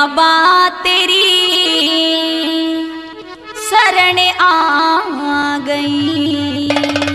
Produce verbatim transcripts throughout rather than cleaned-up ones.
बाबा तेरी शरण आ गई।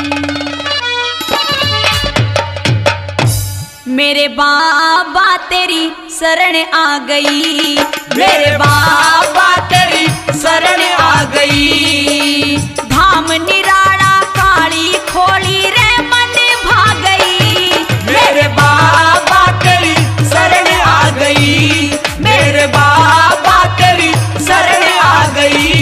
मेरे बाबा तेरी शरण आ गई, मेरे बाबा तेरी शरण आ गई। धाम निराला काली खोली रे मन भाग गई। मेरे बाबा तेरी शरण आ गई, मेरे बाबा तेरी शरण आ गई।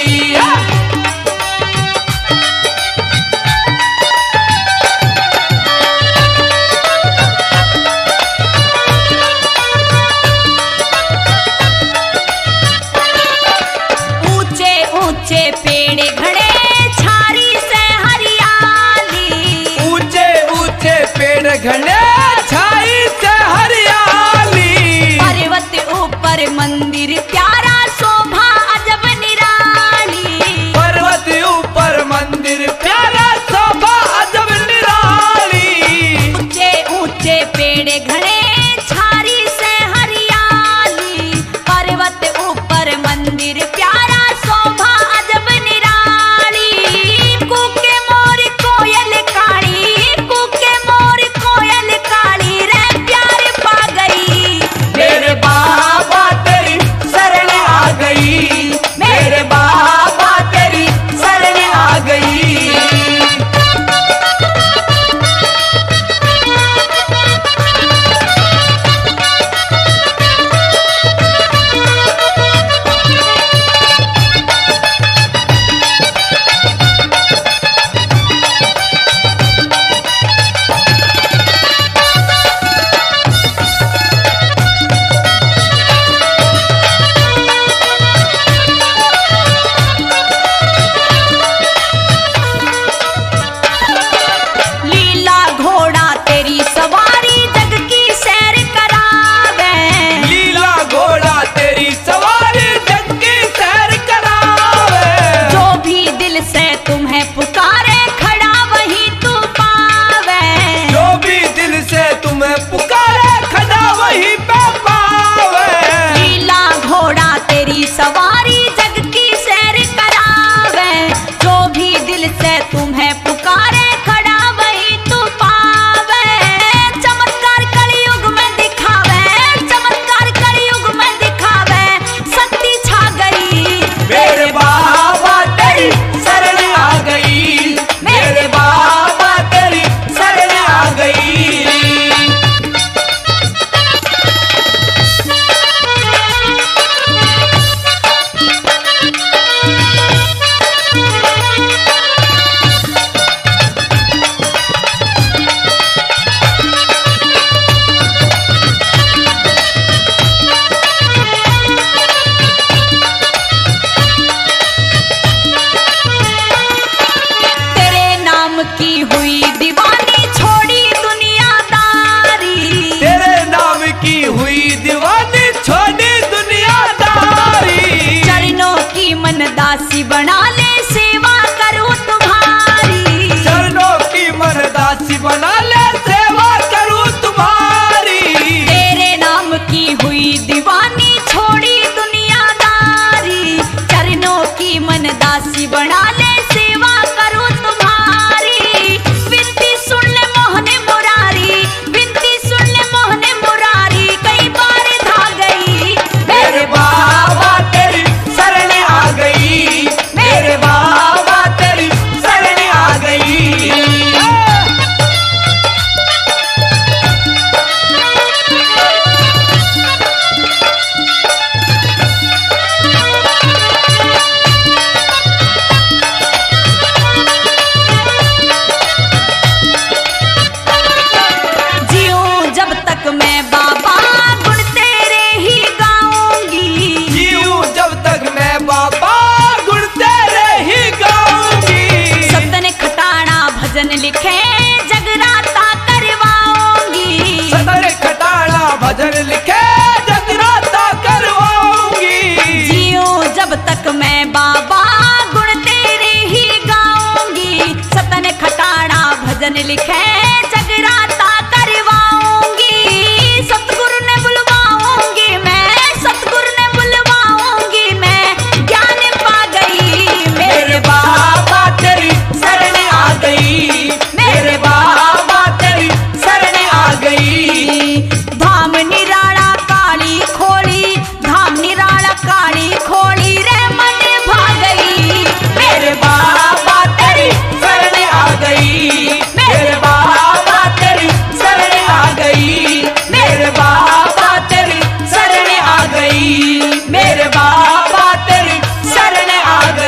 ऊंचे ऊंचे पेड़ घने छारी से हरियाली, ऊंचे ऊंचे पेड़ घने छाई से हरियाली। पर्वत ऊपर मंदिर प्यारा शोभा अजब निराली। पर्वत ऊपर मंदिर प्यारा शोभा अजब निराली। ऊंचे ऊंचे पेड़ घने छारी से हरियाली, पर्वत ऊपर मंदिर प्यारा शोभा अजब निराली। कूके मोर कोयल काली, कूके मोर कोयल काली रे प्यार पा गई। मेरे बाबा तेरी शरण आ गई, मेरे बाबा तेरी शरण आ गई। लीला घोड़ा तेरी सवारी जग की सैर करावे। लीला घोड़ा तेरी सवारी जग की सैर करावे। जो भी दिल से तुम्हें पुकारे खड़ा वही तू पावे। जो भी दिल से तुम्हें पुकारे खड़ा वही पे पावे। लीला घोड़ा तेरी सवारी जग की सैर करावे। जो भी दिल से तुम्हें पुकारे खड़ा वही तू पावे। चमत्कार कलयुग में दिखावे, चमत्कार कलयुग में दिखावे, शक्ति छा गई। मेरे बाबा तेरी शरण आ गई, मेरे बाबा तेरी शरण आ गई। तेरे नाम की हुई दीवानी छोड़ी दुनियादारी। तेरे नाम की हुई दीवानी छोड़ी दुनियादारी। चरणों की मन दासी बना ले सेवा करूं तुम्हारी। चरणों की मन दासी बना ले सेवा करूं तुम्हारी। तेरे नाम की हुई दीवानी छोड़ी दुनियादारी। चरणों की मन दासी बना ले सेवा करूं तुम्हारी। विनती सुन ले मोहने मुरारी, विनती सुन ले मोहने मुरारी, कई बार धा गई। मेरे बाबा तेरी शरण आ गई, मेरे बाबा तेरी शरण आ गई।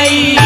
गई।